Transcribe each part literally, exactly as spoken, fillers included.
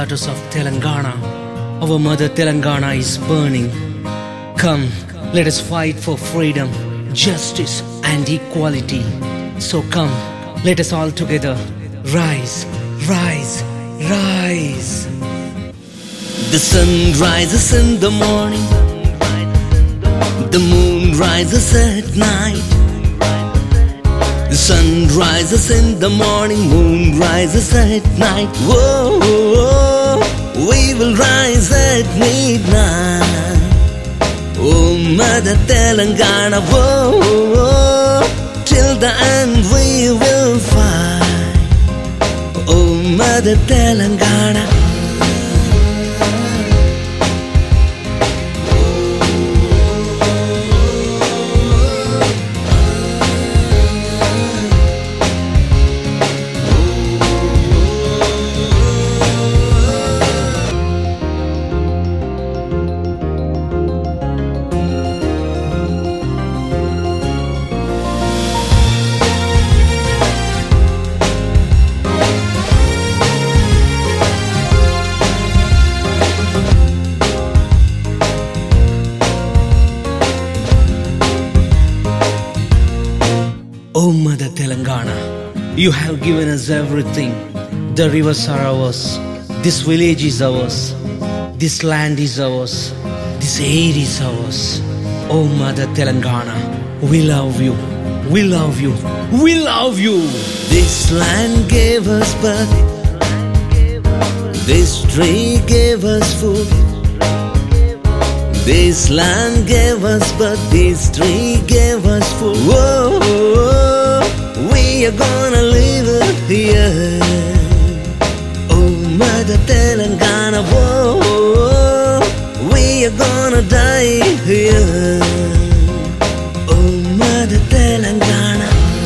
daughters of Telangana. Our mother Telangana is burning. Come, let us fight for freedom, justice and equality. So come, let us all together rise, rise, rise. The sun rises in the morning, the moon rises at night. The sun rises in the morning, moon rises at night. Whoa, whoa, whoa, we will rise at midnight. Oh, Mother Telangana, whoa, whoa, whoa, till the end we will fight. Oh, Mother Telangana. Oh, Mother Telangana, you have given us everything. The rivers are ours, this village is ours, this land is ours, this air is ours. Oh, Mother Telangana, we love you, we love you, we love you. This land gave us birth, this tree gave us food. This land gave us birth, this tree gave us food. Whoa, whoa, we are gonna live here. Oh, Mother Telangana, whoa, whoa, we are gonna die here. Oh, Mother Telangana.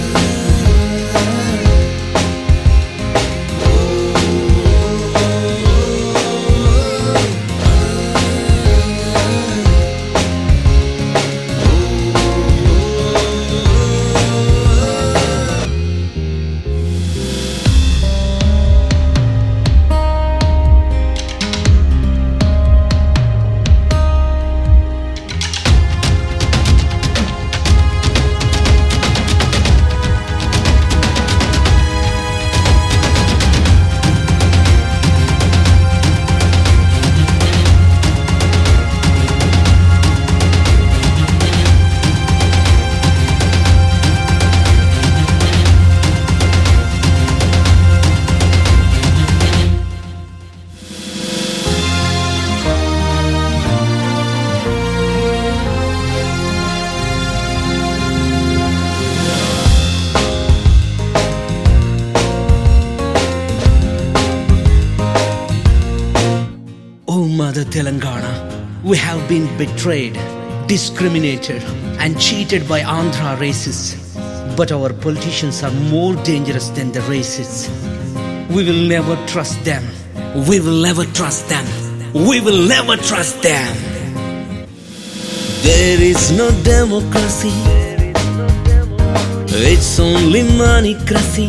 Mother Telangana, we have been betrayed, discriminated and cheated by Andhra racists. But our politicians are more dangerous than the racists. We will never trust them. We will never trust them. We will never trust them. There is no democracy. It's only moneycracy.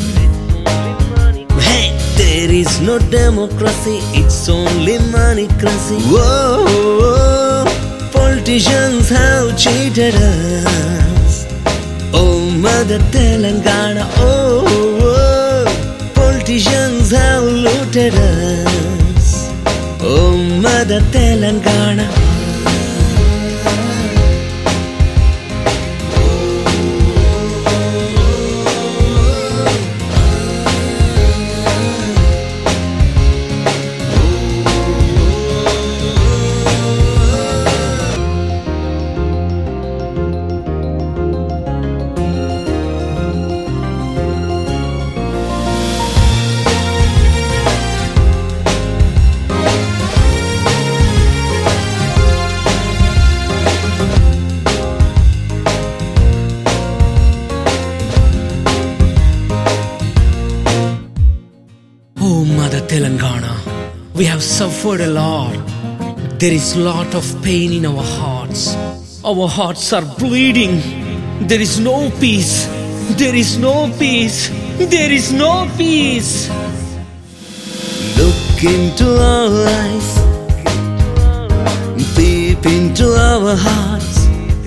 There is no democracy, it's only moneycracy. Whoa, whoa, politicians have cheated us. Oh, Mother Telangana, oh, whoa, politicians have looted us. Oh, Mother Telangana. Oh, Mother Telangana, we have suffered a lot. There is a lot of pain in our hearts. Our hearts are bleeding. There is no peace. There is no peace. There is no peace. Look Look into our eyes, peep into our hearts.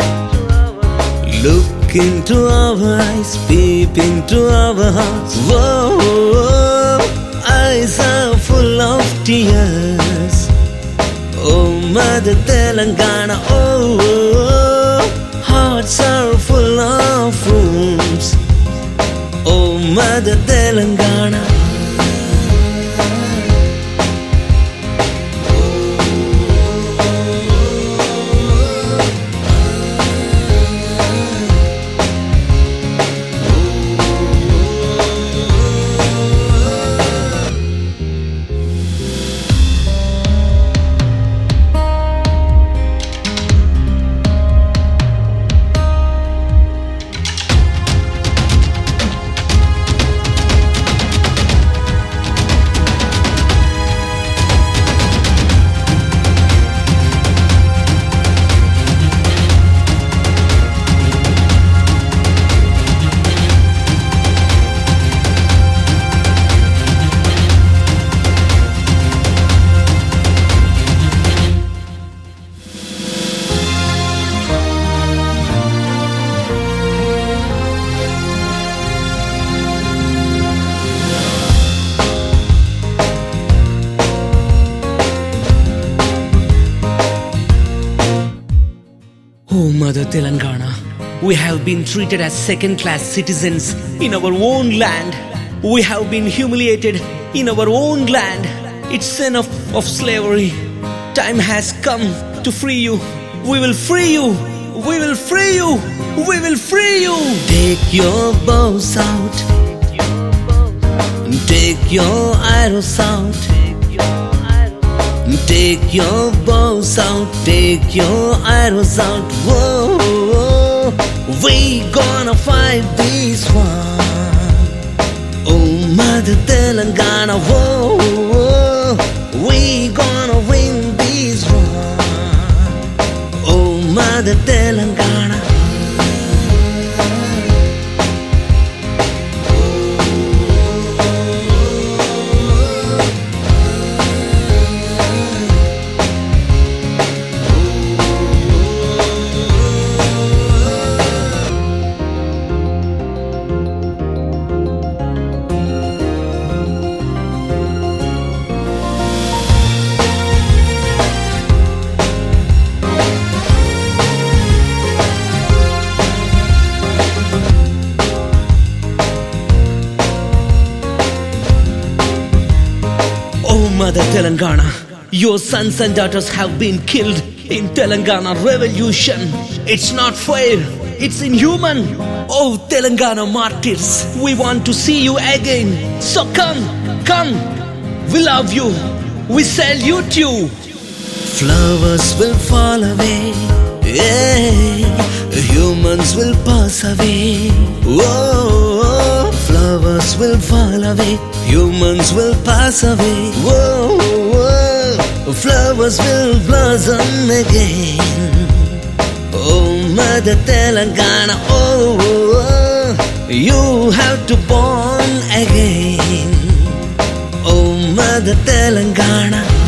Look into our eyes, peep into our hearts. Whoa, whoa, eyes are full of tears. Oh, Mother Telangana, oh, oh, hearts are full of wounds. Oh, Mother Telangana. Oh, Mother Telangana, we have been treated as second-class citizens in our own land. We have been humiliated in our own land. It's enough of slavery. Time has come to free you. We will free you. We will free you. We will free you. Take your bows out. Take your arrows out. Take your bows out, take your arrows out. Whoa, whoa, we gonna fight this one. Oh, Mother Telangana, whoa, whoa, we gonna win this one. Oh, Mother Telangana. Mother Telangana, your sons and daughters have been killed in Telangana revolution. It's not fair. It's inhuman. Oh, Telangana martyrs, we want to see you again. So come, come. We love you. We salute you. Flowers will fall away. Yeah. Humans will pass away. Whoa, flowers will fall away. Humans will pass away. Whoa, whoa, flowers will blossom again. Oh, Mother Telangana, oh, oh, you have to born again. Oh, Mother Telangana.